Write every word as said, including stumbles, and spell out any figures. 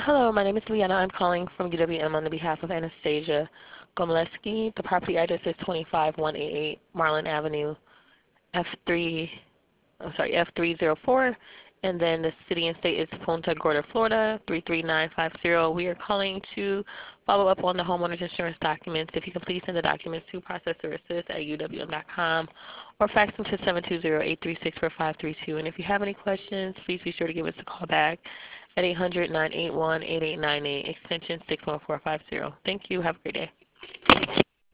Hello, my name is Leanna. I'm calling from U W M on the behalf of Anastasia Gomleski. The property address is twenty-five one eighty-eight Marlin Avenue, F three, I'm sorry, F three zero four, and then the city and state is Punta Gorda, Florida, three three nine five zero. We are calling to follow up on the homeowner's insurance documents. If you can please send the documents to processораssist at u w m dot com or fax them to seven two zero, eight three six, four five three two. And if you have any questions, please be sure to give us a call back at eight hundred, nine eight one, eight eight nine eight, extension six one four five zero. Thank you. Have a great day.